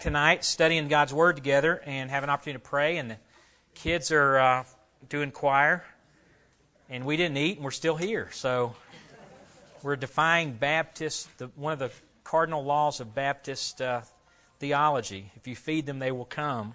Tonight, studying God's Word together and have an opportunity to pray, and the kids are doing choir, and we didn't eat, and we're still here. So we're defying Baptist, one of the cardinal laws of Baptist theology. If you feed them, they will come.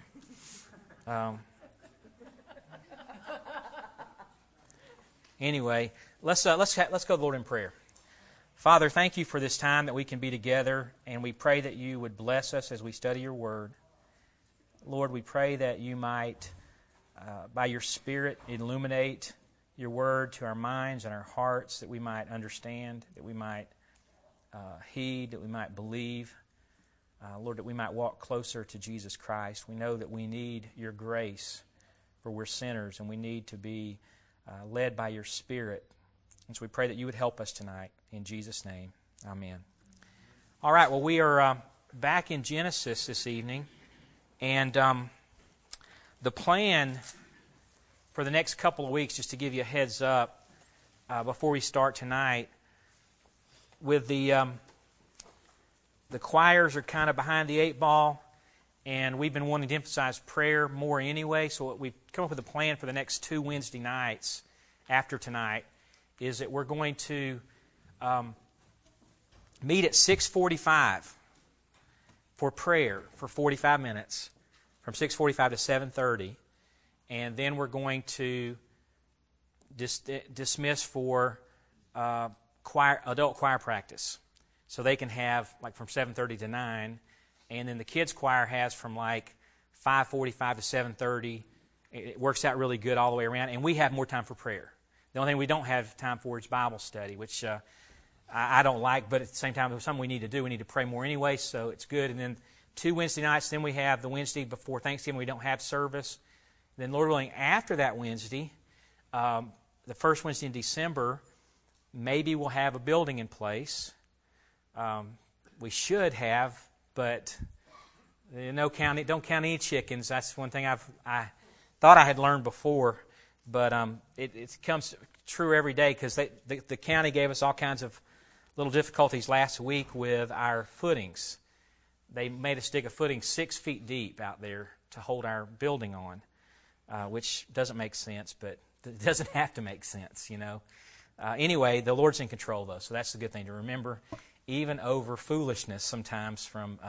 Anyway, let's go to the Lord in prayer. Father, thank you for this time that we can be together, and we pray that you would bless us as we study your Word. Lord, we pray that you might, by your Spirit, illuminate your Word to our minds and our hearts, that we might understand, that we might heed, that we might believe. Lord, that we might walk closer to Jesus Christ. We know that we need your grace, for we're sinners, and we need to be led by your Spirit. And so we pray that you would help us tonight. In Jesus' name, amen. All right, well, we are back in Genesis this evening. And the plan for the next couple of weeks, just to give you a heads up before we start tonight, with the choirs are kind of behind the eight ball, and we've been wanting to emphasize prayer more anyway, so we've come up with a plan for the next 2 Wednesday nights after tonight, is that we're going to meet at 6:45 for prayer for 45 minutes, from 6:45 to 7:30, and then we're going to dismiss for adult choir practice, so they can have like from 7:30 to 9, and then the kids choir has from like 5:45 to 7:30. It works out really good all the way around, and we have more time for prayer. The only thing we don't have time for is Bible study, which I don't like, but at the same time, it's something we need to do. We need to pray more anyway, so it's good. And then 2 Wednesday nights, then we have the Wednesday before Thanksgiving, we don't have service. Then, Lord willing, after that Wednesday, the first Wednesday in December, maybe we'll have a building in place. We should have, but don't count any chickens. That's one thing I thought I had learned before. But it comes true every day, because the county gave us all kinds of little difficulties last week with our footings. They made us dig a footing 6 feet deep out there to hold our building on, which doesn't make sense, but it doesn't have to make sense, you know. Anyway, the Lord's in control, though, so that's the good thing to remember, even over foolishness sometimes from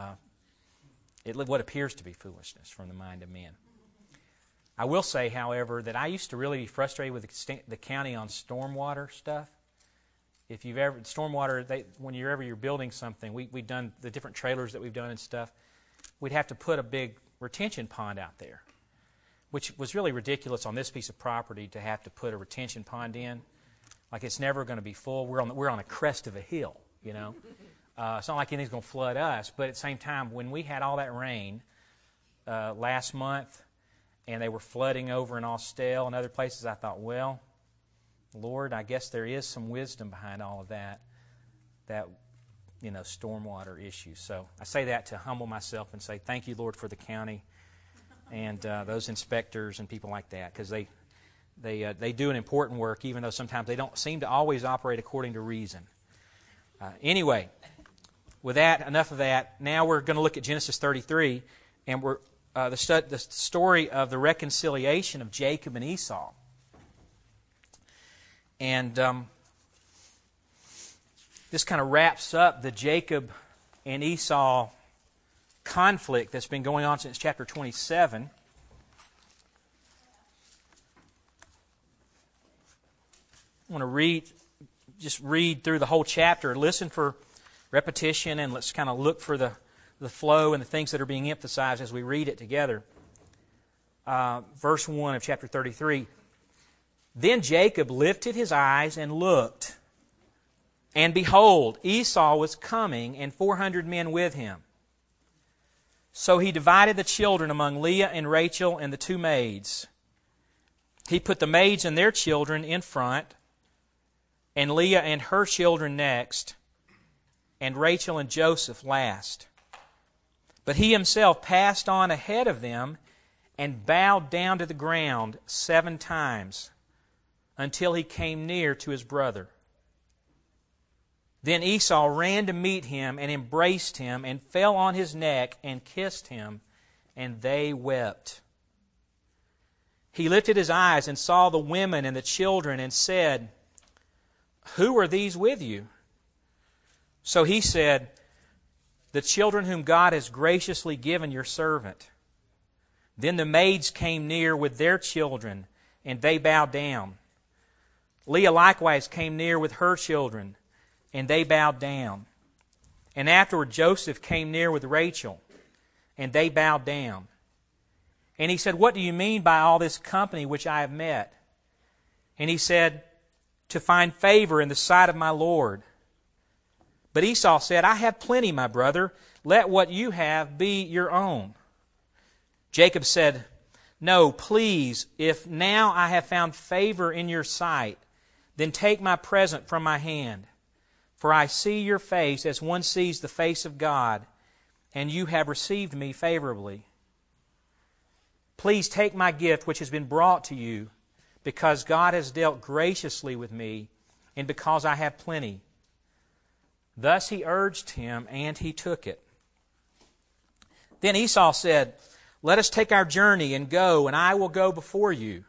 what appears to be foolishness from the mind of men. I will say, however, that I used to really be frustrated with the county on stormwater stuff. If you've ever stormwater, whenever you're building something, we've done the different trailers that we've done and stuff. We'd have to put a big retention pond out there, which was really ridiculous on this piece of property to have to put a retention pond in. Like, it's never going to be full. We're on a crest of a hill, you know. It's not like anything's going to flood us. But at the same time, when we had all that rain last month, and they were flooding over in Austell and other places, I thought, well, Lord, I guess there is some wisdom behind all of that stormwater issue. So I say that to humble myself and say, thank you, Lord, for the county and those inspectors and people like that, because they do an important work, even though sometimes they don't seem to always operate according to reason. Anyway, with that, enough of that. Now we're going to look at Genesis 33, and we're the story of the reconciliation of Jacob and Esau. And this kind of wraps up the Jacob and Esau conflict that's been going on since chapter 27. I want to read through the whole chapter, listen for repetition, and let's kind of look for the flow and the things that are being emphasized as we read it together. Verse 1 of chapter 33. Then Jacob lifted his eyes and looked, and behold, Esau was coming, and 400 men with him. So he divided the children among Leah and Rachel and the 2 maids. He put the maids and their children in front, and Leah and her children next, and Rachel and Joseph last. But he himself passed on ahead of them and bowed down to the ground 7 times until he came near to his brother. Then Esau ran to meet him and embraced him and fell on his neck and kissed him, and they wept. He lifted his eyes and saw the women and the children and said, "Who are these with you?" So he said, "The children whom God has graciously given your servant." Then the maids came near with their children, and they bowed down. Leah likewise came near with her children, and they bowed down. And afterward Joseph came near with Rachel, and they bowed down. And he said, "What do you mean by all this company which I have met?" And he said, "To find favor in the sight of my Lord." But Esau said, "I have plenty, my brother. Let what you have be your own." Jacob said, "No, please, if now I have found favor in your sight, then take my present from my hand. For I see your face as one sees the face of God, and you have received me favorably. Please take my gift which has been brought to you, because God has dealt graciously with me, and because I have plenty." Thus he urged him, and he took it. Then Esau said, "Let us take our journey and go, and I will go before you."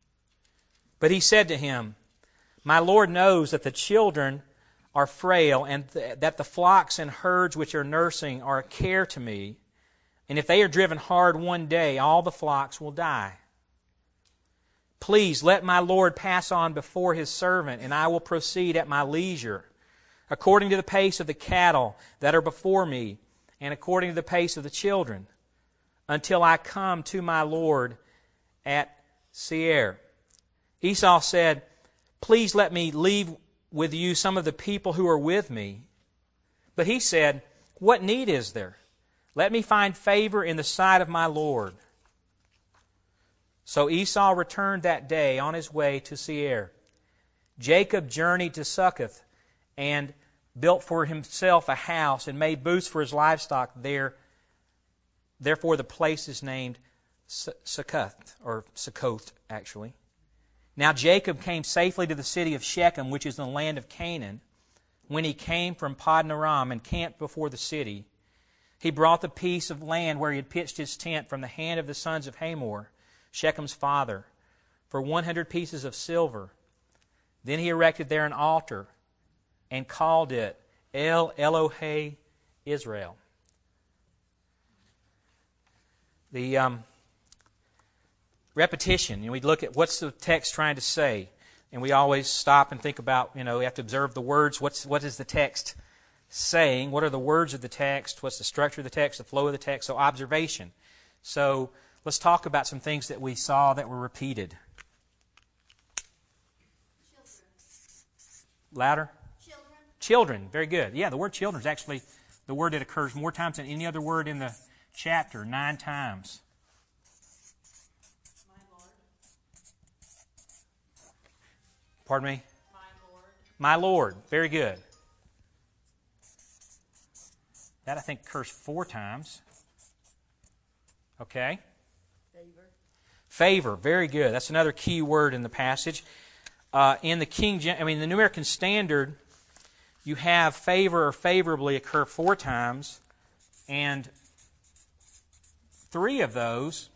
But he said to him, "My Lord knows that the children are frail, and that the flocks and herds which are nursing are a care to me. And if they are driven hard one day, all the flocks will die. Please let my Lord pass on before his servant, and I will proceed at my leisure, according to the pace of the cattle that are before me, and according to the pace of the children, until I come to my Lord at Seir." Esau said, "Please let me leave with you some of the people who are with me." But he said, "What need is there? Let me find favor in the sight of my Lord." So Esau returned that day on his way to Seir. Jacob journeyed to Succoth and built for himself a house and made booths for his livestock there. Therefore the place is named Succoth, or Succoth actually. Now Jacob came safely to the city of Shechem, which is in the land of Canaan. When he came from Padanaram and camped before the city, he brought the piece of land where he had pitched his tent from the hand of the sons of Hamor, Shechem's father, for 100 pieces of silver. Then he erected there an altar and called it El Elohe Israel. The repetition, we look at what's the text trying to say, and we always stop and think about, we have to observe the words. What is the text saying? What are the words of the text? What's the structure of the text, the flow of the text? So observation. So let's talk about some things that we saw that were repeated. Children. Louder? Children. Children. Very good. Yeah, the word children is actually the word that occurs more times than any other word in the chapter, 9 times. My Lord. Pardon me? My Lord. My Lord. Very good. That, I think, occurs 4 times. Okay. Favor. Favor. Very good. That's another key word in the passage. In the New American Standard, you have favor or favorably occur 4 times, and 3 of those,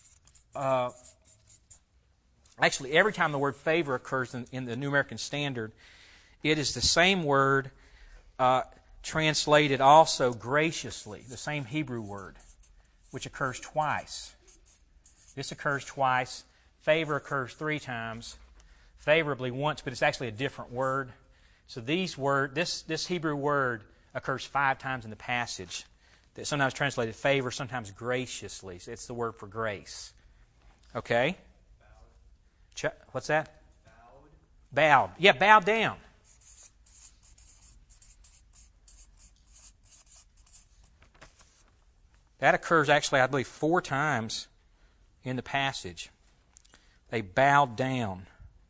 actually every time the word favor occurs in the New American Standard, it is the same word translated also graciously, the same Hebrew word, which occurs twice. This occurs twice. Favor occurs 3 times. Favorably once, but it's actually a different word. So this Hebrew word occurs 5 times in the passage. It's sometimes translated favor, sometimes graciously. So it's the word for grace. Okay? Bowed. What's that? Bowed. Yeah, bowed down. That occurs actually, I believe, 4 times in the passage. They bowed down.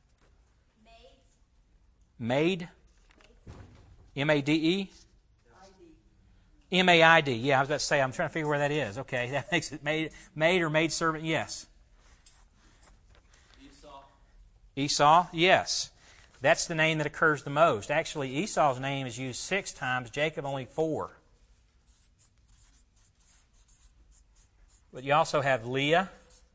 Made? M-A-D-E? M-A-I-D. Yeah, I was about to say, I'm trying to figure where that is. Okay, that makes it maid or maid servant, yes. Esau, yes. That's the name that occurs the most. Actually, Esau's name is used 6 times, Jacob only 4. But you also have Leah,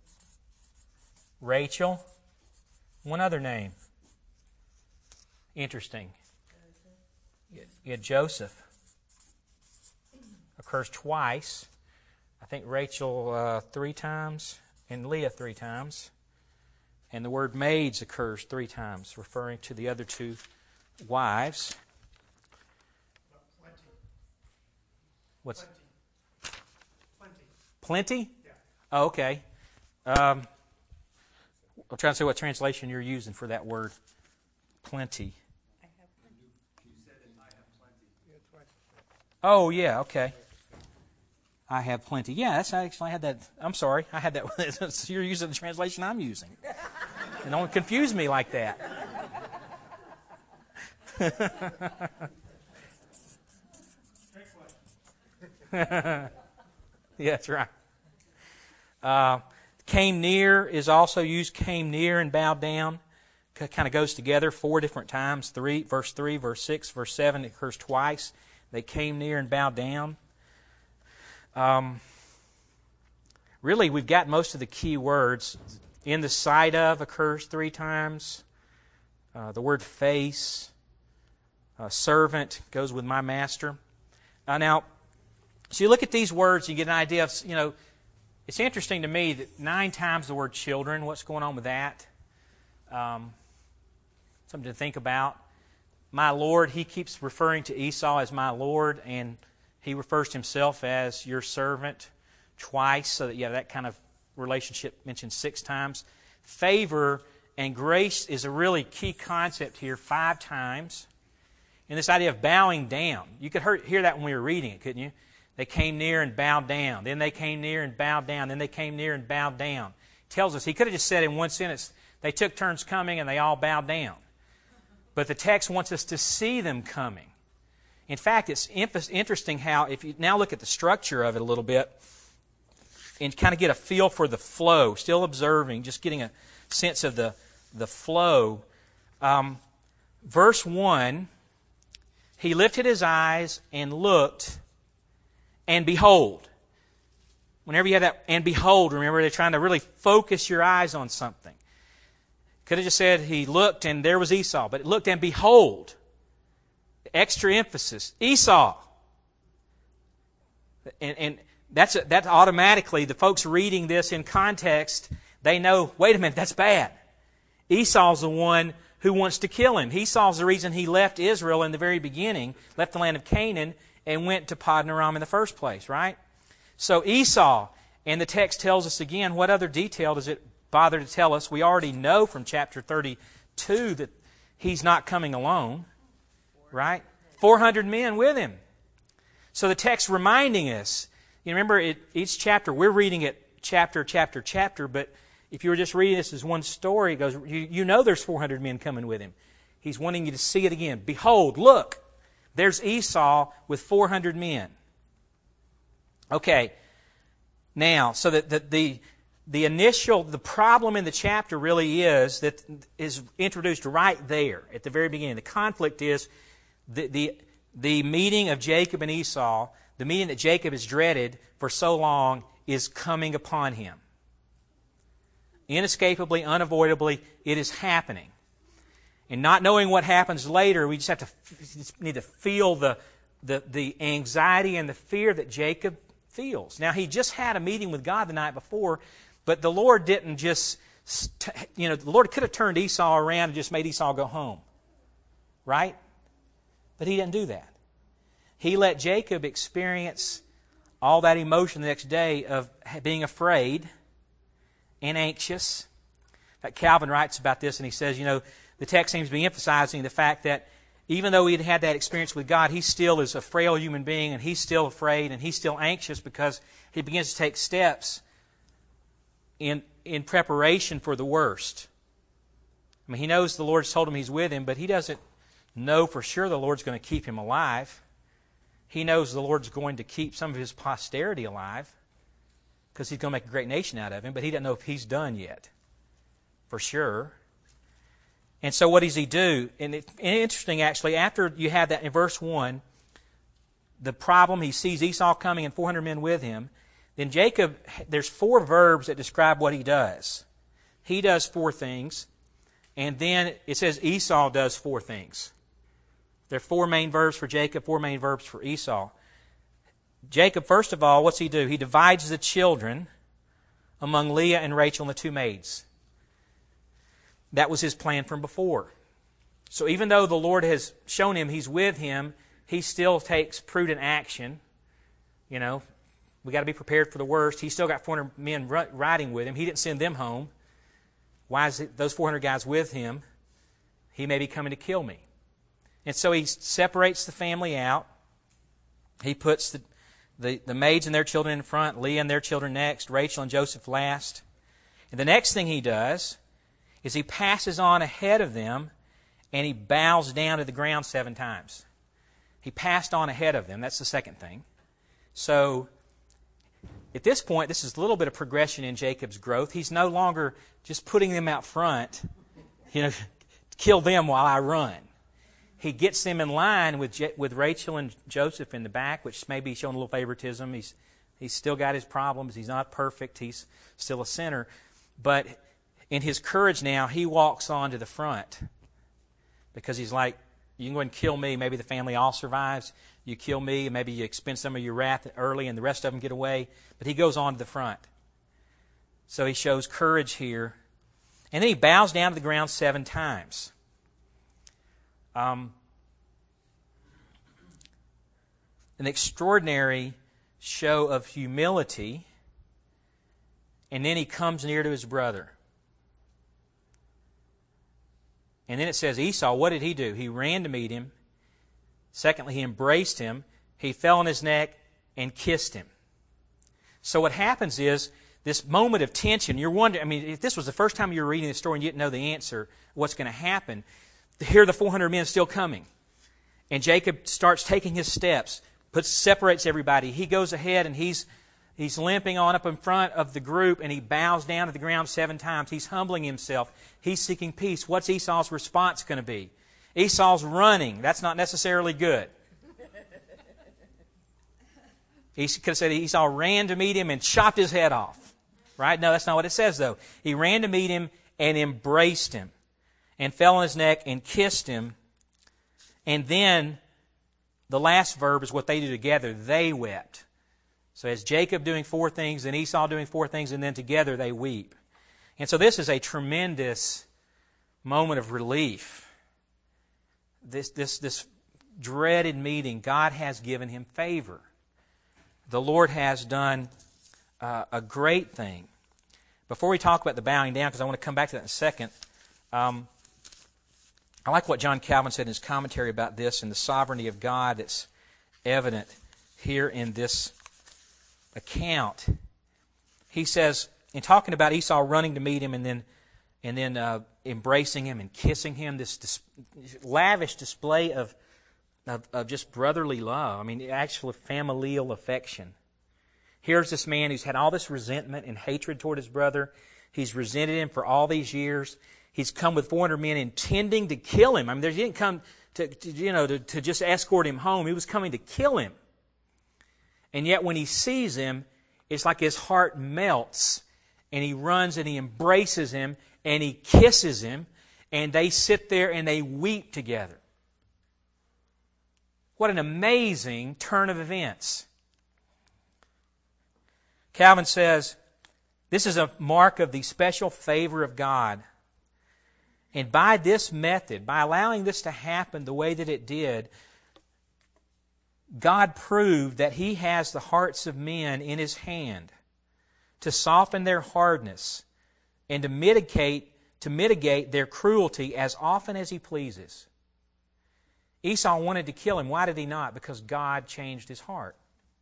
Rachel, one other name. Interesting. You had Joseph. Occurs twice. I think Rachel 3 times and Leah 3 times. And the word maids occurs 3 times, referring to the other 2 wives. What's plenty? Yeah. Oh, okay. I'm trying to see what translation you're using for that word, plenty. I have plenty. You said it, I have plenty. Oh, yeah, okay. I have plenty. Yeah, that's actually, I had that. I'm sorry. I had that. So you're using the translation I'm using. And don't confuse me like that. Yeah, that's right. Came near is also used. Came near and bowed down. Kind of goes together 4 different times. Verse 3, verse 6, verse 7. It occurs twice. They came near and bowed down. Really, we've got most of the key words. In the sight of occurs 3 times. The word face, servant goes with my master. Now, so you look at these words, you get an idea of, it's interesting to me that 9 times the word children. What's going on with that? Something to think about. My Lord, he keeps referring to Esau as my Lord, and he refers to himself as your servant twice, so that you have that kind of relationship mentioned 6 times. Favor and grace is a really key concept here 5 times. And this idea of bowing down. You could hear that when we were reading it, couldn't you? They came near and bowed down. Then they came near and bowed down. Then they came near and bowed down. It tells us, he could have just said in one sentence, they took turns coming and they all bowed down. But the text wants us to see them coming. In fact, it's interesting how, if you now look at the structure of it a little bit, and kind of get a feel for the flow, still observing, just getting a sense of the flow. Verse 1, he lifted his eyes and looked, and behold. Whenever you have that, and behold, remember, they're trying to really focus your eyes on something. Could have just said he looked and there was Esau, but it looked and behold. Extra emphasis, Esau. And that's automatically, the folks reading this in context, they know, wait a minute, that's bad. Esau's the one who wants to kill him. Esau's the reason he left Israel in the very beginning, left the land of Canaan, and went to Padanaram in the first place, right? So Esau, and the text tells us again, what other detail does it bother to tell us? We already know from chapter 32 that he's not coming alone, right? 400 men with him. So the text reminding us, you remember each chapter, we're reading it chapter, but if you were just reading this as one story, it goes, you know there's 400 men coming with him. He's wanting you to see it again. Behold, look, there's Esau with 400 men. Okay, now, so that the problem in the chapter really is introduced right there at the very beginning. The conflict is the meeting of Jacob and Esau, the meeting that Jacob has dreaded for so long, is coming upon him. Inescapably, unavoidably, it is happening. And not knowing what happens later, we just need to feel the anxiety and the fear that Jacob feels. Now, he just had a meeting with God the night before, but the Lord didn't just, the Lord could have turned Esau around and just made Esau go home. Right? But he didn't do that. He let Jacob experience all that emotion the next day of being afraid and anxious. In fact, Calvin writes about this and he says, the text seems to be emphasizing the fact that even though he'd had that experience with God, he still is a frail human being and he's still afraid and he's still anxious because he begins to take steps in preparation for the worst. I mean, he knows the Lord's told him he's with him, but he doesn't know for sure the Lord's going to keep him alive. He knows the Lord's going to keep some of his posterity alive because he's going to make a great nation out of him, but he doesn't know if he's done yet, for sure. And so what does he do? And interesting, actually, after you have that in verse 1, the problem, he sees Esau coming and 400 men with him. Then Jacob, there's 4 verbs that describe what he does. He does 4 things. And then it says Esau does 4 things. There are 4 main verbs for Jacob, 4 main verbs for Esau. Jacob, first of all, what's he do? He divides the children among Leah and Rachel and the 2 maids. That was his plan from before. So even though the Lord has shown him He's with him, he still takes prudent action. You know, we got to be prepared for the worst. He's still got 400 men riding with him. He didn't send them home. Why is those 400 guys with him? He may be coming to kill me. And so he separates the family out. He puts the maids and their children in front, Leah and their children next, Rachel and Joseph last. And the next thing he does is he passes on ahead of them and he bows down to the ground 7 times. He passed on ahead of them. That's the second thing. So at this point, this is a little bit of progression in Jacob's growth. He's no longer just putting them out front, kill them while I run. He gets them in line with Rachel and Joseph in the back, which may be showing a little favoritism. He's still got his problems. He's not perfect. He's still a sinner. But in his courage now, he walks on to the front because he's like, you can go and kill me. Maybe the family all survives. You kill me, and maybe you expend some of your wrath early and the rest of them get away. But he goes on to the front. So he shows courage here. And then he bows down to the ground 7 times. An extraordinary show of humility. And then he comes near to his brother. And then it says Esau, what did he do? He ran to meet him. Secondly, he embraced him. He fell on his neck and kissed him. So what happens is this moment of tension. You're wondering, if this was the first time you were reading the story and you didn't know the answer, what's going to happen? Here are the 400 men still coming. And Jacob starts taking his steps, separates everybody. He goes ahead and he's limping on up in front of the group and he bows down to the ground 7 times. He's humbling himself. He's seeking peace. What's Esau's response going to be? Esau's running. That's not necessarily good. He could have said Esau ran to meet him and chopped his head off. Right? No, that's not what it says though. He ran to meet him and embraced him and fell on his neck and kissed him. And then the last verb is what they do together. They wept. So it's Jacob doing 4 things and Esau doing 4 things, and then together they weep. And so this is a tremendous moment of relief. This dreaded meeting, God has given him favor. The Lord has done a great thing. Before we talk about the bowing down, because I want to come back to that in a second, I like what John Calvin said in his commentary about this and the sovereignty of God that's evident here in this account. He says, in talking about Esau running to meet him and then embracing him and kissing him, this lavish display of just brotherly love. Actual familial affection. Here's this man who's had all this resentment and hatred toward his brother. He's resented him for all these years. He's come with 400 men intending to kill him. He didn't come to just escort him home. He was coming to kill him. And yet when he sees him, it's like his heart melts. And he runs and he embraces him and he kisses him. And they sit there and they weep together. What an amazing turn of events. Calvin says, this is a mark of the special favor of God. And by this method, by allowing this to happen the way that it did, God proved that He has the hearts of men in His hand to soften their hardness and to mitigate their cruelty as often as He pleases. Esau wanted to kill him. Why did he not? Because God changed his heart.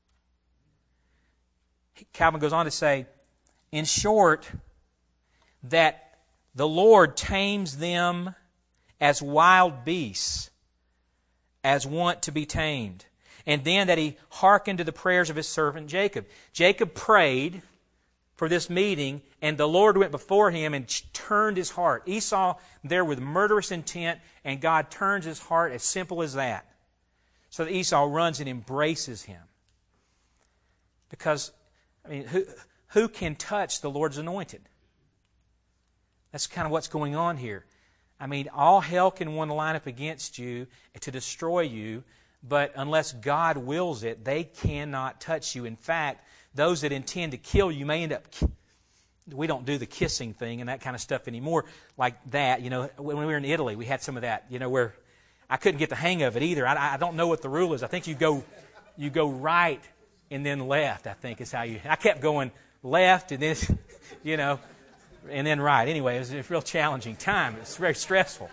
Calvin goes on to say, in short, that the Lord tames them as wild beasts, as want to be tamed. And then that He hearkened to the prayers of His servant Jacob. Jacob prayed for this meeting, and the Lord went before him and turned his heart. Esau there with murderous intent, and God turns his heart as simple as that. So that Esau runs and embraces him. Because, I mean, who can touch the Lord's anointed? That's kind of what's going on here. I mean, all hell can want to line up against you to destroy you, but unless God wills it, they cannot touch you. In fact, those that intend to kill you may end up... We don't do the kissing thing and that kind of stuff anymore like that. You know, when we were in Italy, we had some of that, you know, where I couldn't get the hang of it either. I don't know what the rule is. I think you go right and then left, I think is how you... I kept going left and then, you know... and then right. Anyway, it was a real challenging time. It's very stressful.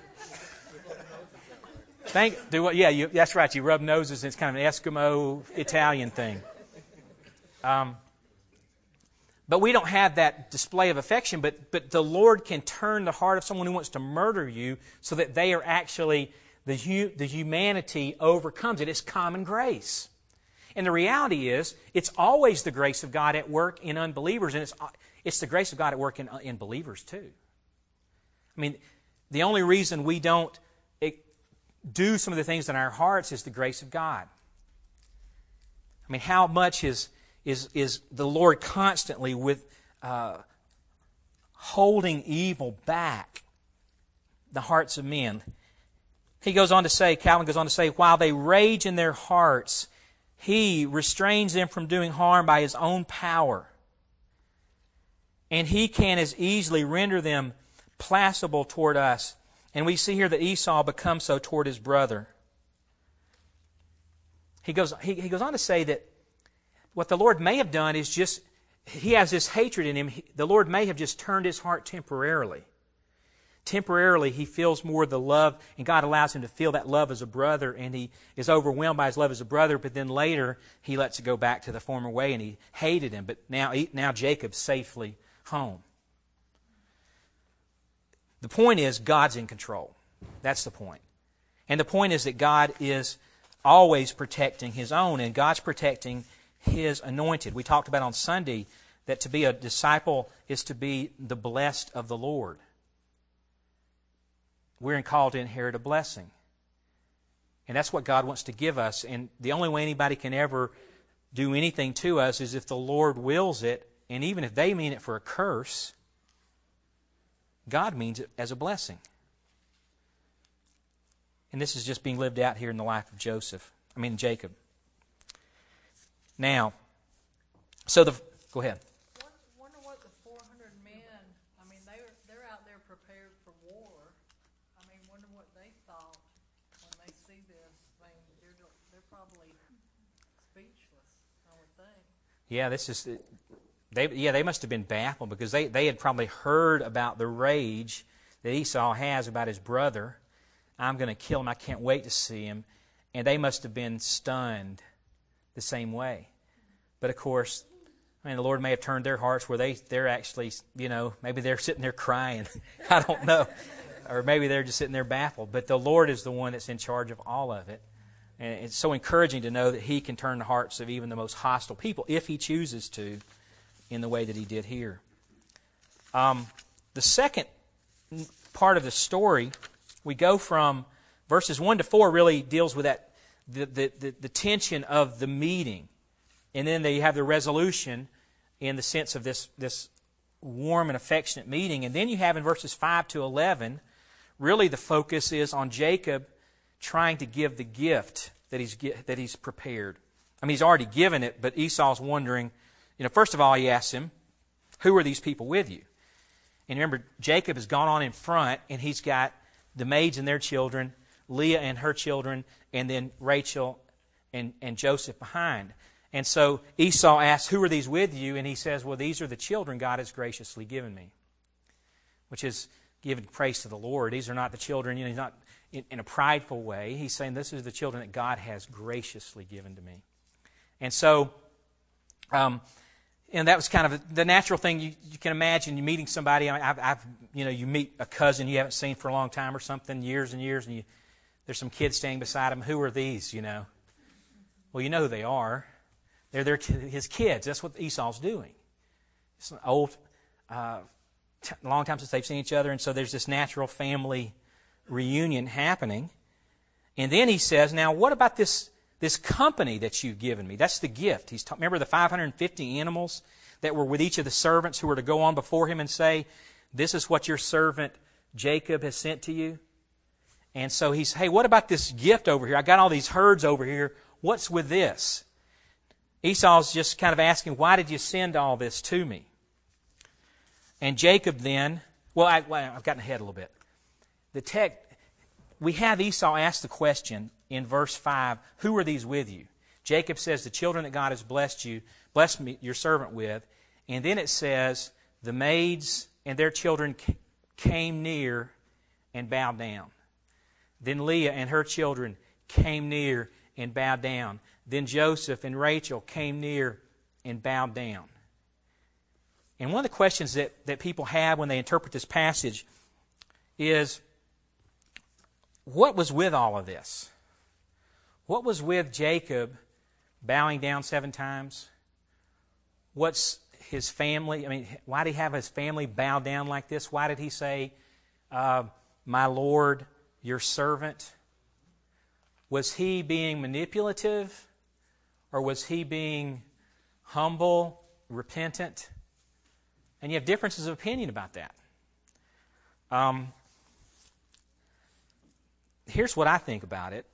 That's right. You rub noses, and it's kind of an Eskimo Italian thing. But we don't have that display of affection. But the Lord can turn the heart of someone who wants to murder you so that they are actually, the humanity overcomes it. It's common grace. And the reality is, it's always the grace of God at work in unbelievers, and it's the grace of God at work in believers too. I mean, the only reason we don't do some of the things in our hearts is the grace of God. I mean, how much is the Lord constantly with holding evil back the hearts of men? Calvin goes on to say, while they rage in their hearts, He restrains them from doing harm by His own power. And He can as easily render them placable toward us. And we see here that Esau becomes so toward his brother. He goes on to say that what the Lord may have done is just, He has this hatred in him. The Lord may have just turned his heart temporarily. Temporarily, he feels more of the love, and God allows him to feel that love as a brother, and he is overwhelmed by his love as a brother, but then later he lets it go back to the former way, and he hated him. But now Jacob's safely home. The point is, God's in control. That's the point. And the point is that God is always protecting His own, and God's protecting His anointed. We talked about on Sunday that to be a disciple is to be the blessed of the Lord. We're called to inherit a blessing. And that's what God wants to give us. And the only way anybody can ever do anything to us is if the Lord wills it. And even if they mean it for a curse, God means it as a blessing. And this is just being lived out here in the life of Jacob. Now, go ahead. Wonder what the 400 men, I mean, they're out there prepared for war. I mean, wonder what they thought when they see this thing. They're probably speechless, I would think. Yeah, they must have been baffled because they had probably heard about the rage that Esau has about his brother. I'm going to kill him. I can't wait to see him. And they must have been stunned the same way. But of course, I mean, the Lord may have turned their hearts where they're actually, maybe they're sitting there crying. I don't know. Or maybe they're just sitting there baffled. But the Lord is the one that's in charge of all of it. And it's so encouraging to know that He can turn the hearts of even the most hostile people, if He chooses to, in the way that He did here. The second part of the story, we go from verses 1 to 4 really deals with that the tension of the meeting. And then they have the resolution in the sense of this warm and affectionate meeting. And then you have in verses 5 to 11, really the focus is on Jacob trying to give the gift that he's prepared. I mean, he's already given it, but Esau's wondering, first of all, he asks him, who are these people with you? And remember, Jacob has gone on in front, and he's got the maids and their children, Leah and her children, and then Rachel and Joseph behind. And so Esau asks, who are these with you? And he says, well, these are the children God has graciously given me, which is giving praise to the Lord. These are not the children, he's not in a prideful way. He's saying this is the children that God has graciously given to me. And so, and that was kind of the natural thing you can imagine. You meeting somebody, you meet a cousin you haven't seen for a long time or something, years and years, and there's some kids standing beside him. Who are these, Well, you know who they are. They're his kids. That's what Esau's doing. It's an old, long time since they've seen each other, and so there's this natural family reunion happening. And then he says, now what about this company that you've given me? That's the gift. Remember the 550 animals that were with each of the servants who were to go on before him and say, this is what your servant Jacob has sent to you? And so he's, hey, what about this gift over here? I got all these herds over here. What's with this? Esau's just kind of asking, why did you send all this to me? And Jacob then, I've gotten ahead a little bit. We have Esau ask the question in verse 5, who are these with you? Jacob says, the children that God has blessed me, your servant with. And then it says, the maids and their children came near and bowed down. Then Leah and her children came near and bowed down. Then Joseph and Rachel came near and bowed down. And one of the questions that people have when they interpret this passage is, what was with all of this? What was with Jacob bowing down 7 times? What's his family? I mean, why did he have his family bow down like this? Why did he say, my Lord, your servant? Was he being manipulative? Or was he being humble, repentant? And you have differences of opinion about that. Here's what I think about it.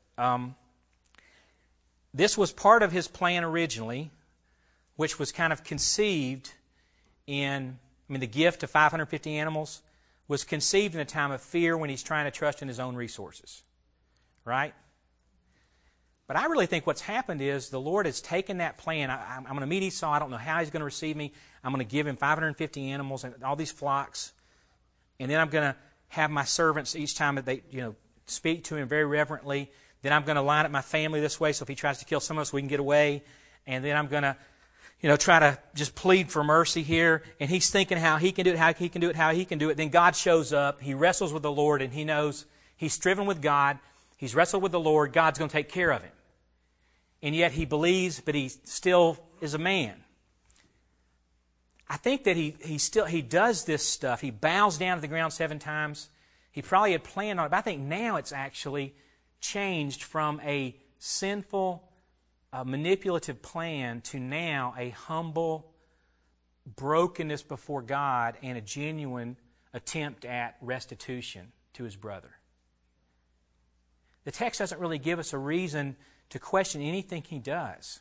This was part of his plan originally, which was kind of conceived the gift of 550 animals was conceived in a time of fear when he's trying to trust in his own resources. Right? But I really think what's happened is the Lord has taken that plan. I'm going to meet Esau. I don't know how he's going to receive me. I'm going to give him 550 animals and all these flocks. And then I'm going to have my servants each time that they speak to him very reverently. Then I'm going to line up my family this way so if he tries to kill some of us, we can get away. And then I'm going to try to just plead for mercy here. And he's thinking how he can do it, how he can do it, how he can do it. Then God shows up. He wrestles with the Lord, and he knows he's striven with God. He's wrestled with the Lord. God's going to take care of him. And yet he believes, but he still is a man. I think that he does this stuff. He bows down to the ground 7 times. He probably had planned on it, but I think now it's actually changed from a sinful, manipulative plan to now a humble brokenness before God and a genuine attempt at restitution to his brother. The text doesn't really give us a reason to question anything he does.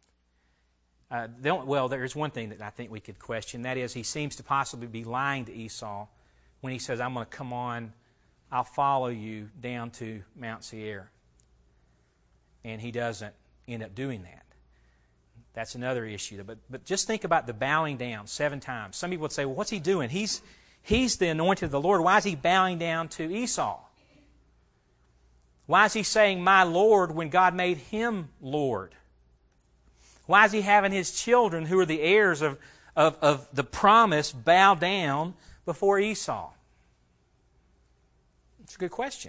There's one thing that I think we could question. That is, he seems to possibly be lying to Esau when he says, I'm going to come on, I'll follow you down to Mount Seir. And he doesn't end up doing that. That's another issue. But just think about the bowing down 7 times. Some people would say, well, what's he doing? He's the anointed of the Lord. Why is he bowing down to Esau? Why is he saying, my Lord, when God made him Lord? Why is he having his children, who are the heirs of the promise, bow down before Esau? It's a good question.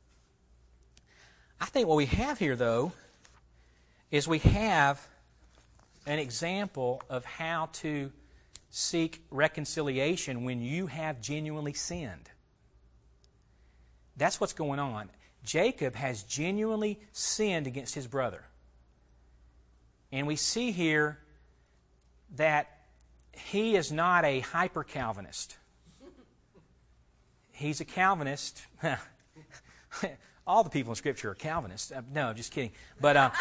I think what we have here, though, is we have an example of how to seek reconciliation when you have genuinely sinned. That's what's going on. Jacob has genuinely sinned against his brother. And we see here that he is not a hyper-Calvinist. He's a Calvinist. All the people in Scripture are Calvinists. No, I'm just kidding. But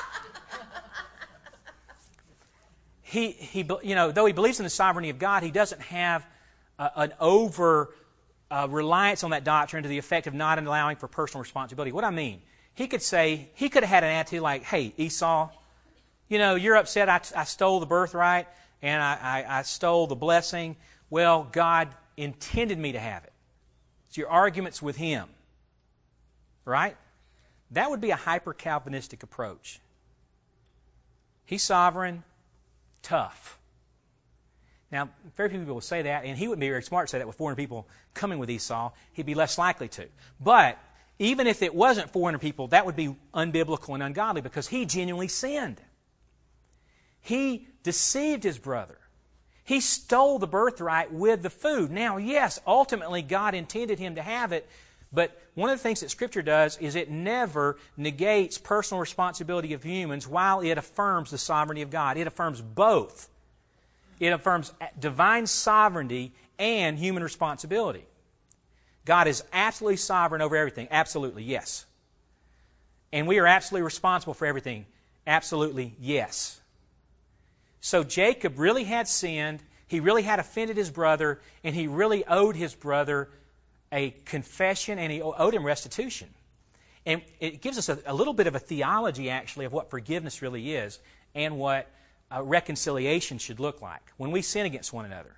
though he believes in the sovereignty of God, he doesn't have an over reliance on that doctrine to the effect of not allowing for personal responsibility. What I mean, he could have had an attitude like, hey, Esau, you're upset I stole the birthright and I stole the blessing. Well, God intended me to have it. It's your arguments with him. Right? That would be a hyper-Calvinistic approach. He's sovereign, tough. Now, very few people will say that, and he wouldn't be very smart to say that with 400 people coming with Esau. He'd be less likely to. But even if it wasn't 400 people, that would be unbiblical and ungodly because he genuinely sinned. He deceived his brother. He stole the birthright with the food. Now, yes, ultimately God intended him to have it, but one of the things that Scripture does is it never negates personal responsibility of humans while it affirms the sovereignty of God. It affirms both. It affirms divine sovereignty and human responsibility. God is absolutely sovereign over everything. Absolutely, yes. And we are absolutely responsible for everything. Absolutely, yes. So Jacob really had sinned, he really had offended his brother, and he really owed his brother a confession, and he owed him restitution. And it gives us a little bit of a theology, actually, of what forgiveness really is and what reconciliation should look like when we sin against one another.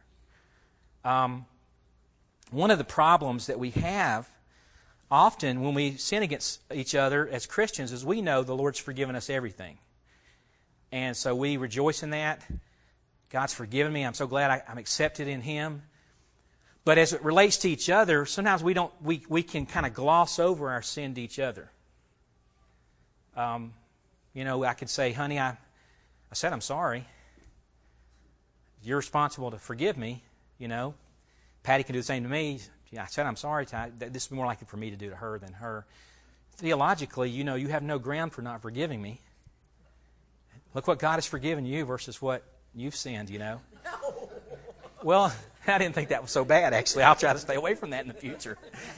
One of the problems that we have often when we sin against each other as Christians is we know the Lord's forgiven us everything. And so we rejoice in that. God's forgiven me. I'm so glad I'm accepted in Him. But as it relates to each other, sometimes we can kind of gloss over our sin to each other. I could say, honey, I said I'm sorry. You're responsible to forgive me, Patty can do the same to me. I said I'm sorry. This is more likely for me to do to her than her. Theologically, you have no ground for not forgiving me. Look what God has forgiven you versus what you've sinned, No. Well, I didn't think that was so bad, actually. I'll try to stay away from that in the future.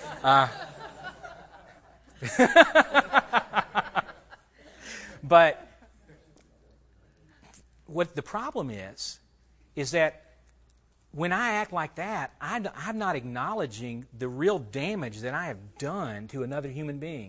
But what the problem is that when I act like that, I'm not acknowledging the real damage that I have done to another human being.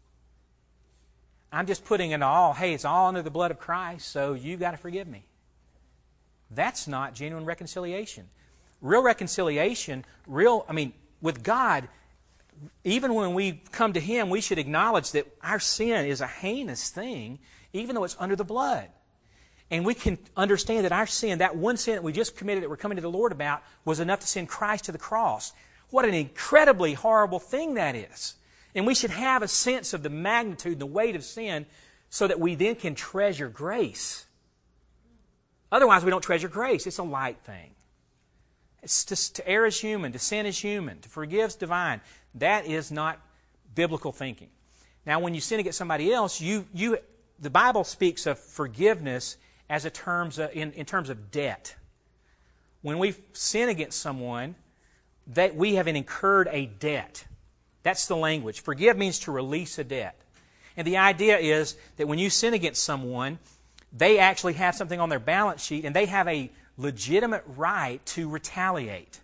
I'm just putting it all, hey, it's all under the blood of Christ, so you've got to forgive me. That's not genuine reconciliation. Real reconciliation, with God, even when we come to Him, we should acknowledge that our sin is a heinous thing, even though it's under the blood. And we can understand that our sin, that one sin that we just committed that we're coming to the Lord about, was enough to send Christ to the cross. What an incredibly horrible thing that is. And we should have a sense of the magnitude and the weight of sin so that we then can treasure grace. Otherwise, we don't treasure grace. It's a light thing. It's to err is human, to sin is human, to forgive is divine. That is not biblical thinking. Now, when you sin against somebody else, the Bible speaks of forgiveness as in terms of debt. When we sin against someone, that we have incurred a debt. That's the language. Forgive means to release a debt. And the idea is that when you sin against someone, they actually have something on their balance sheet and they have a legitimate right to retaliate.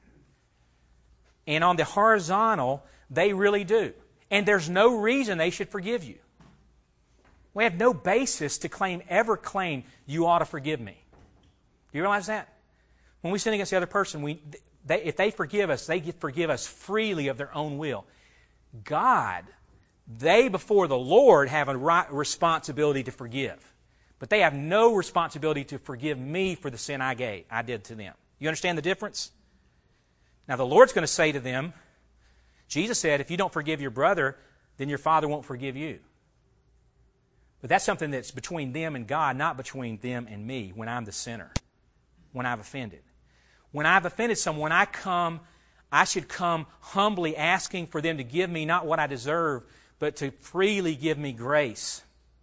And on the horizontal, they really do. And there's no reason they should forgive you. We have no basis to ever claim you ought to forgive me. Do you realize that? When we sin against the other person, if they forgive us, they forgive us freely of their own will. God, they before the Lord have a responsibility to forgive. But they have no responsibility to forgive me for the sin I did to them. You understand the difference? Now the Lord's going to say to them, Jesus said, if you don't forgive your brother, then your Father won't forgive you. But that's something that's between them and God, not between them and me when I'm the sinner, when I've offended. When I've offended someone, I should come humbly asking for them to give me not what I deserve, but to freely give me grace.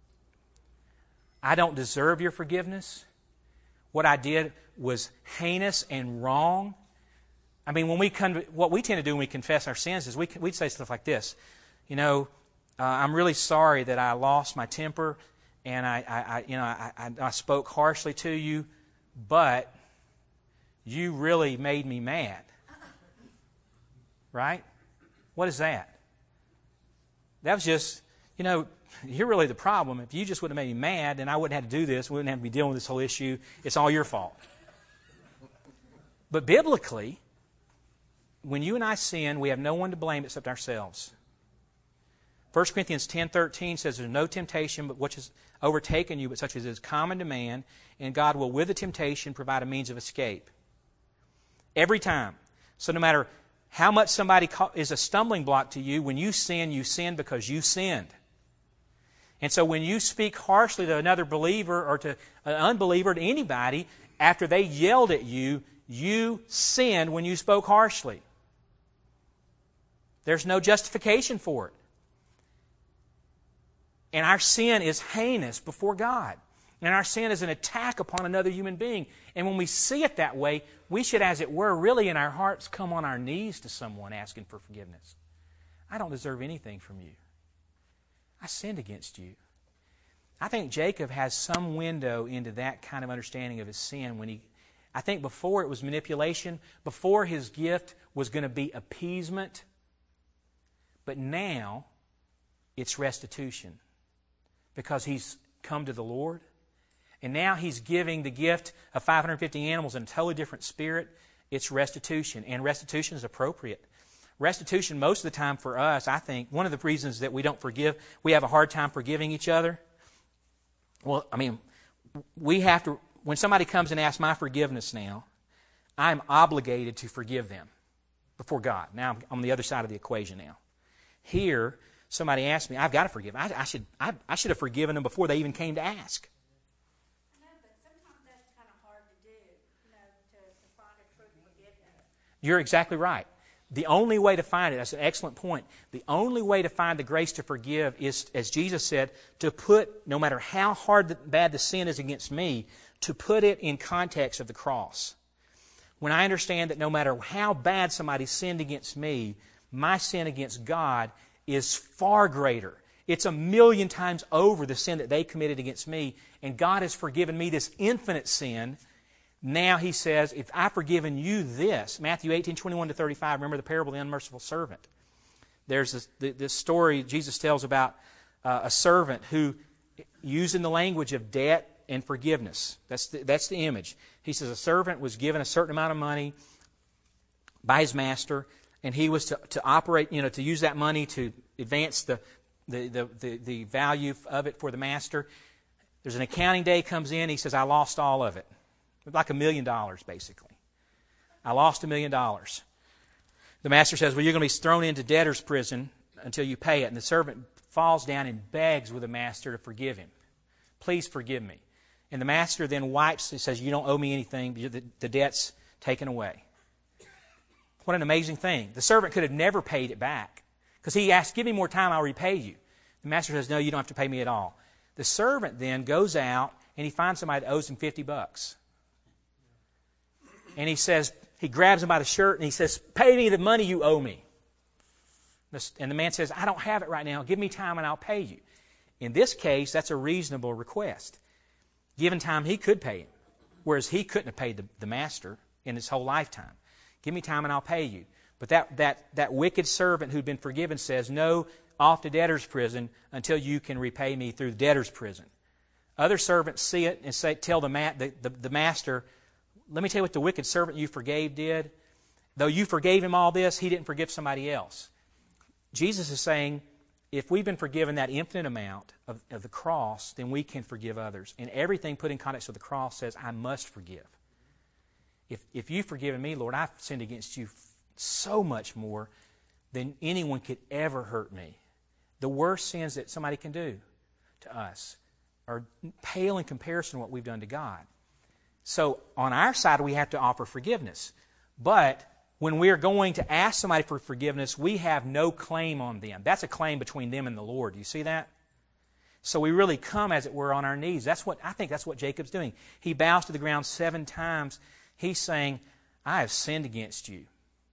I don't deserve your forgiveness. What I did was heinous and wrong. When what we tend to do when we confess our sins is we'd say stuff like this. I'm really sorry that I lost my temper and I spoke harshly to you, but you really made me mad. Right? What is that? That was just, you're really the problem. If you just would have made me mad, then I wouldn't have to do this. We wouldn't have to be dealing with this whole issue. It's all your fault. But biblically, when you and I sin, we have no one to blame except ourselves. 1 Corinthians 10:13 says, there's no temptation but which has overtaken you, but such as is common to man, and God will with the temptation provide a means of escape. Every time. So no matter how much somebody is a stumbling block to you, when you sin because you sinned. And so when you speak harshly to another believer or to an unbeliever, to anybody, after they yelled at you, You sinned when you spoke harshly. There's no justification for it. And our sin is heinous before God. And our sin is an attack upon another human being. And when we see it that way, we should, as it were, really in our hearts come on our knees to someone asking for forgiveness. I don't deserve anything from you. I sinned against you. I think Jacob has some window into that kind of understanding of his sin when I think before it was manipulation, before his gift was going to be appeasement, but now it's restitution because he's come to the Lord. And now he's giving the gift of 550 animals in a totally different spirit. It's restitution, and restitution is appropriate. Restitution, most of the time for us, I think, one of the reasons that we don't forgive, we have a hard time forgiving each other. Well, I mean, we have to, when somebody comes and asks my forgiveness now, I'm obligated to forgive them before God. Now I'm on the other side of the equation now. Here, somebody asked me, I've got to forgive. I should have forgiven them before they even came to ask. You're exactly right. The only way to find it, that's an excellent point, the only way to find the grace to forgive is, as Jesus said, to put, no matter how bad the sin is against me, to put it in context of the cross. When I understand that no matter how bad somebody sinned against me, my sin against God is far greater. It's 1,000,000 times over the sin that they committed against me, and God has forgiven me this infinite sin. Now he says, if I've forgiven you this, Matthew 18:21-35, remember the parable of the unmerciful servant. There's this story Jesus tells about a servant who, using the language of debt and forgiveness, that's the image. He says a servant was given a certain amount of money by his master, and he was to operate, to use that money to advance the value of it for the master. There's an accounting day comes in, he says, I lost all of it. Like $1 million, basically. I lost $1 million. The master says, well, you're going to be thrown into debtor's prison until you pay it. And the servant falls down and begs with the master to forgive him. Please forgive me. And the master then wipes, he says, you don't owe me anything. The debt's taken away. What an amazing thing. The servant could have never paid it back. Because he asked, give me more time, I'll repay you. The master says, no, you don't have to pay me at all. The servant then goes out and he finds somebody that owes him $50. And he says, he grabs him by the shirt and he says, pay me the money you owe me. And the man says, I don't have it right now. Give me time and I'll pay you. In this case, that's a reasonable request. Given time, he could pay him. Whereas he couldn't have paid the master in his whole lifetime. Give me time and I'll pay you. But that wicked servant who'd been forgiven says, no, off to debtor's prison until you can repay me through the debtor's prison. Other servants see it and tell the master, let me tell you what the wicked servant you forgave did. Though you forgave him all this, he didn't forgive somebody else. Jesus is saying, if we've been forgiven that infinite amount of the cross, then we can forgive others. And everything put in context of the cross says, I must forgive. If you've forgiven me, Lord, I've sinned against you so much more than anyone could ever hurt me. The worst sins that somebody can do to us are pale in comparison to what we've done to God. So on our side, we have to offer forgiveness. But when we are going to ask somebody for forgiveness, we have no claim on them. That's a claim between them and the Lord. Do you see that? So we really come, as it were, on our knees. I think that's what Jacob's doing. He bows to the ground 7 times. He's saying, I have sinned against you.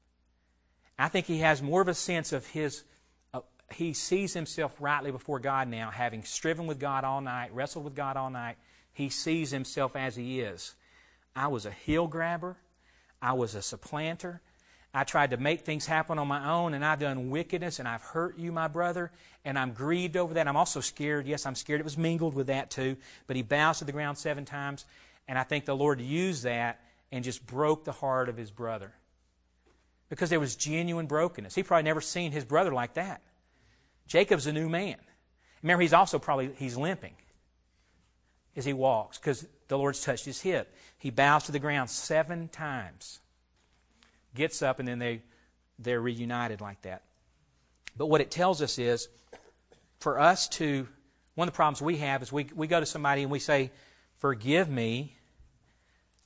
I think he has more of a sense of he sees himself rightly before God now, having striven with God all night, wrestled with God all night. He sees himself as he is. I was a heel grabber. I was a supplanter. I tried to make things happen on my own, and I've done wickedness, and I've hurt you, my brother, and I'm grieved over that. I'm also scared. Yes, I'm scared. It was mingled with that too. But he bows to the ground 7 times, and I think the Lord used that and just broke the heart of his brother. Because there was genuine brokenness. He probably never seen his brother like that. Jacob's a new man. Remember, he's limping as he walks because the Lord's touched his hip. He bows to the ground 7 times. Gets up, and then they're reunited like that. But what it tells us is, for us to, one of the problems we have is we go to somebody and we say, forgive me.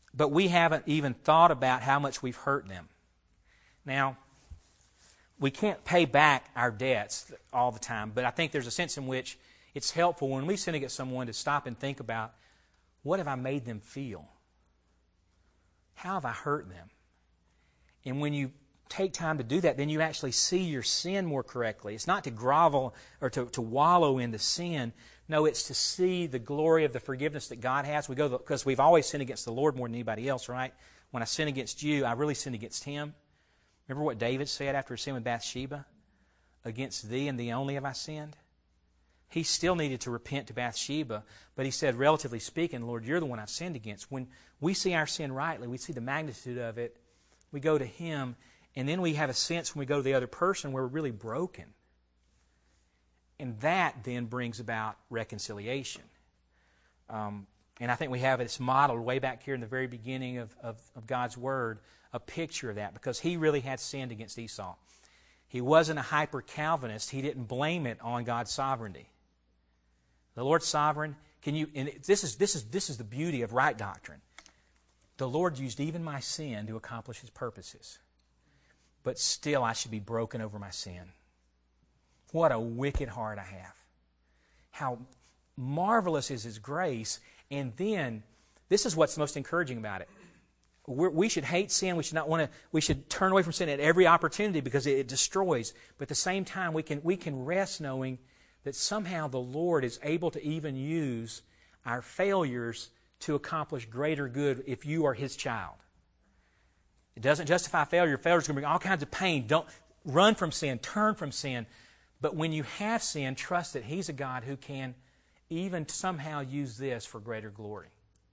but we haven't even thought about how much we've hurt them. Now, we can't pay back our debts all the time, but I think there's a sense in which it's helpful when we sin against someone to stop and think about, what have I made them feel? How have I hurt them? And when you take time to do that, then you actually see your sin more correctly. It's not to grovel or to wallow in the sin. No, it's to see the glory of the forgiveness that God has. Because we've always sinned against the Lord more than anybody else, right? When I sin against you, I really sin against Him. Remember what David said after his sin with Bathsheba? Against thee and thee only have I sinned. He still needed to repent to Bathsheba, but he said, relatively speaking, Lord, you're the one I've sinned against. When we see our sin rightly, we see the magnitude of it, we go to Him, and then we have a sense when we go to the other person where we're really broken. And that then brings about reconciliation. And I think we have it's modeled way back here in the very beginning of God's Word, a picture of that, because he really had sinned against Esau. He wasn't a hyper-Calvinist. He didn't blame it on God's sovereignty. The Lord's sovereign. This is the beauty of right doctrine. The Lord used even my sin to accomplish His purposes. But still I should be broken over my sin. What a wicked heart I have. How marvelous is His grace. And then, this is what's most encouraging about it. We should hate sin. We should not want to. We should turn away from sin at every opportunity because it destroys. But at the same time, we can rest knowing that somehow the Lord is able to even use our failures to accomplish greater good if you are His child. It doesn't justify failure. Failure is going to bring all kinds of pain. Don't run from sin. Turn from sin. But when you have sin, trust that He's a God who can even somehow use this for greater glory.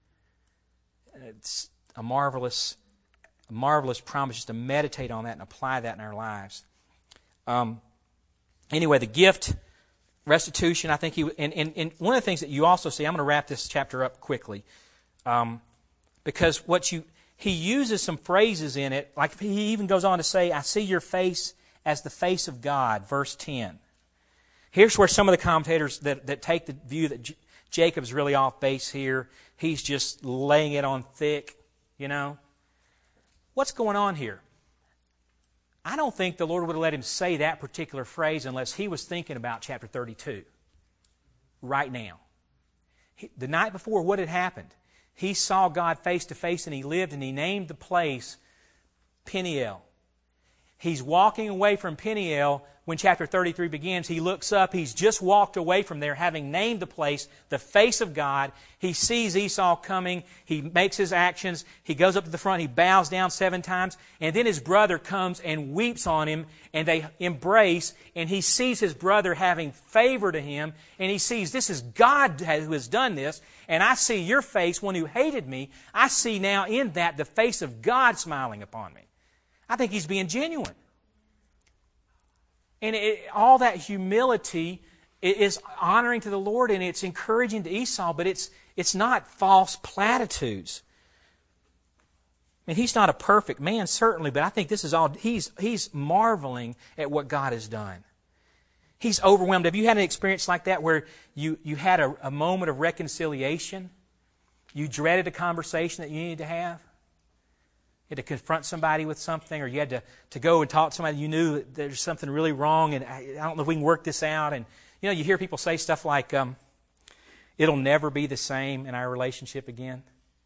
It's a marvelous promise just to meditate on that and apply that in our lives. Anyway, the gift, restitution, I think and one of the things that you also see, I'm going to wrap this chapter up quickly, because he uses some phrases in it, like he even goes on to say, I see your face as the face of God, verse 10. Here's where some of the commentators that take the view that Jacob's really off base here. He's just laying it on thick, What's going on here? I don't think the Lord would have let him say that particular phrase unless he was thinking about chapter 32 right now. The night before, what had happened? He saw God face to face and he lived and he named the place Peniel. He's walking away from Peniel when chapter 33 begins. He looks up. He's just walked away from there, having named the place the face of God. He sees Esau coming. He makes his actions. He goes up to the front. He bows down 7 times. And then his brother comes and weeps on him. And they embrace. And he sees his brother having favor to him. And he sees, this is God who has done this. And I see your face, one who hated me. I see now in that the face of God smiling upon me. I think he's being genuine. And all that humility is honoring to the Lord, and it's encouraging to Esau, but it's not false platitudes. I mean, he's not a perfect man, certainly, but I think this is all, he's marveling at what God has done. He's overwhelmed. Have you had an experience like that where you had a moment of reconciliation? You dreaded a conversation that you needed to have? You had to confront somebody with something, or you had to go and talk to somebody you knew that there's something really wrong, and I don't know if we can work this out. And you hear people say stuff like, it'll never be the same in our relationship again.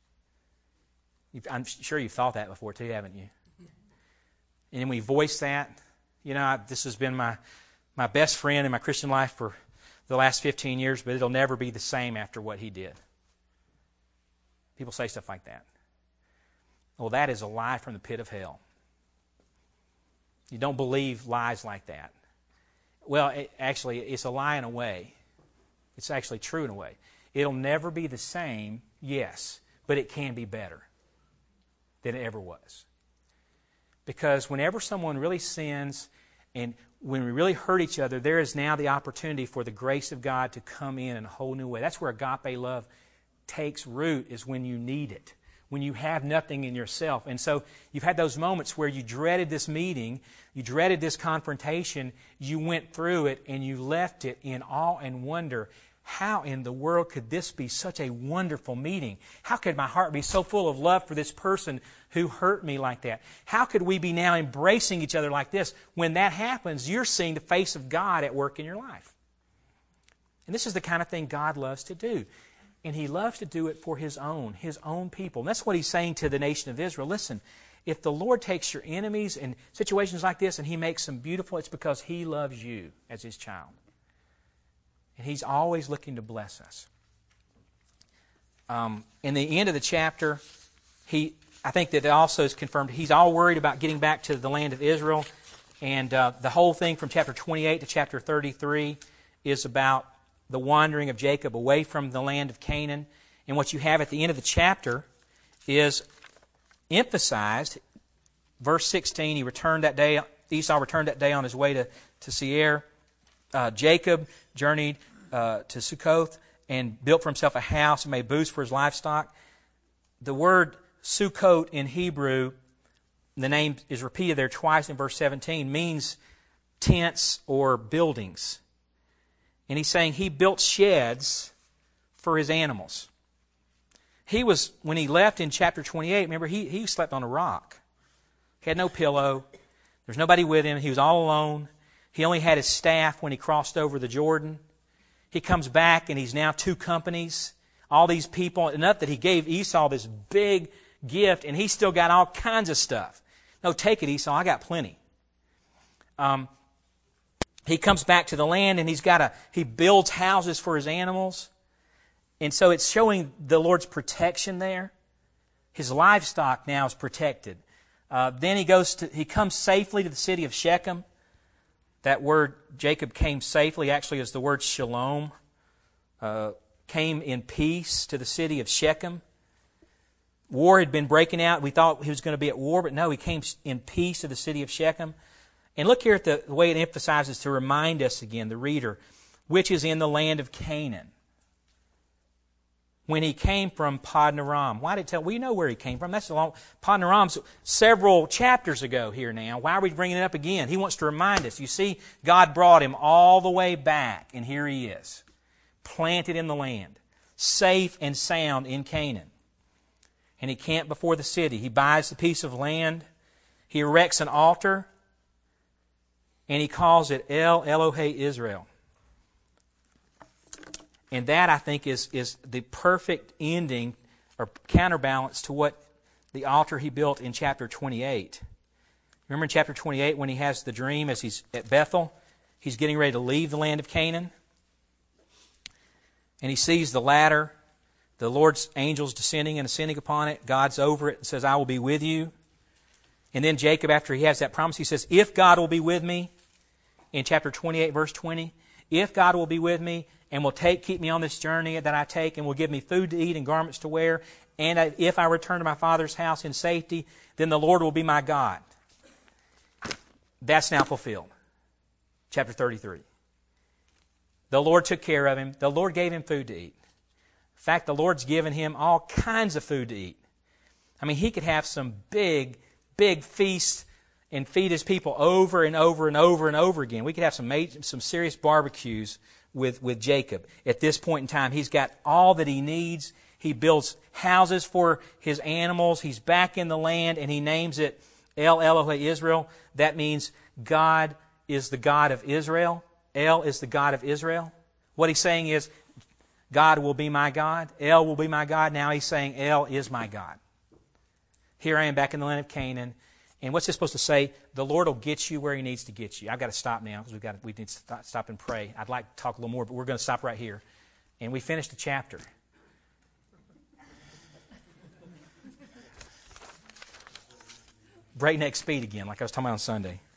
I'm sure you've thought that before too, haven't you? And we voice that. This has been my best friend in my Christian life for the last 15 years, but it'll never be the same after what he did. People say stuff like that. Well, that is a lie from the pit of hell. You don't believe lies like that. Well, actually, it's a lie in a way. It's actually true in a way. It'll never be the same, yes, but it can be better than it ever was. Because whenever someone really sins and when we really hurt each other, there is now the opportunity for the grace of God to come in a whole new way. That's where agape love takes root, is when you need it. When you have nothing in yourself. And so you've had those moments where you dreaded this meeting, you dreaded this confrontation, you went through it, and you left it in awe and wonder. how in the world could this be such a wonderful meeting? How could my heart be so full of love for this person who hurt me like that? How could we be now embracing each other like this? When that happens, you're seeing the face of God at work in your life. And this is the kind of thing God loves to do. And He loves to do it for His own people. And that's what He's saying to the nation of Israel. Listen, if the Lord takes your enemies in situations like this and He makes them beautiful, it's because He loves you as His child. And He's always looking to bless us. In the end of the chapter, I think that it also is confirmed, He's all worried about getting back to the land of Israel. And the whole thing from chapter 28 to chapter 33 is about the wandering of Jacob away from the land of Canaan. And what you have at the end of the chapter is emphasized. Verse 16, Esau returned that day on his way to Seir. Jacob journeyed to Succoth and built for himself a house and made booths for his livestock. The word Sukkot in Hebrew, the name is repeated there twice in verse 17, means tents or buildings. And he's saying he built sheds for his animals. When he left in chapter 28, remember, he slept on a rock. He had no pillow. There's nobody with him. He was all alone. He only had his staff when he crossed over the Jordan. He comes back and he's now 2 companies. All these people, enough that he gave Esau this big gift, and he's still got all kinds of stuff. No, take it, Esau. I got plenty. He comes back to the land and he builds houses for his animals. And so it's showing the Lord's protection there. His livestock now is protected. Then he comes safely to the city of Shechem. That word, Jacob came safely, actually is the word shalom. Came in peace to the city of Shechem. War had been breaking out. We thought he was going to be at war, but no, he came in peace to the city of Shechem. And look here at the way it emphasizes to remind us again, the reader, which is in the land of Canaan. When he came from Padanaram. Why did it tell? We know where he came from. That's Padanaram's several chapters ago here now. Why are we bringing it up again? He wants to remind us. You see, God brought him all the way back, and here he is, planted in the land, safe and sound in Canaan. And he camped before the city. He buys the piece of land. He erects an altar. And he calls it El Elohe Israel. And that, I think, is the perfect ending or counterbalance to what the altar he built in chapter 28. Remember in chapter 28 when he has the dream as he's at Bethel? He's getting ready to leave the land of Canaan. And he sees the ladder, the Lord's angels descending and ascending upon it. God's over it and says, I will be with you. And then Jacob, after he has that promise, he says, if God will be with me, in chapter 28, verse 20, if God will be with me and will keep me on this journey that I take and will give me food to eat and garments to wear, and if I return to my father's house in safety, then the Lord will be my God. That's now fulfilled. Chapter 33. The Lord took care of him. The Lord gave him food to eat. In fact, the Lord's given him all kinds of food to eat. I mean, he could have some big feasts and feed his people over and over and over and over again. We could have some serious barbecues with Jacob. At this point in time, he's got all that he needs. He builds houses for his animals. He's back in the land, and he names it El Elohe Israel. That means God is the God of Israel. El is the God of Israel. What he's saying is, God will be my God. El will be my God. Now he's saying, El is my God. Here I am back in the land of Canaan. And what's this supposed to say? The Lord will get you where He needs to get you. I've got to stop now because we need to stop and pray. I'd like to talk a little more, but we're going to stop right here. And we finished the chapter. Breakneck speed again, like I was talking about on Sunday.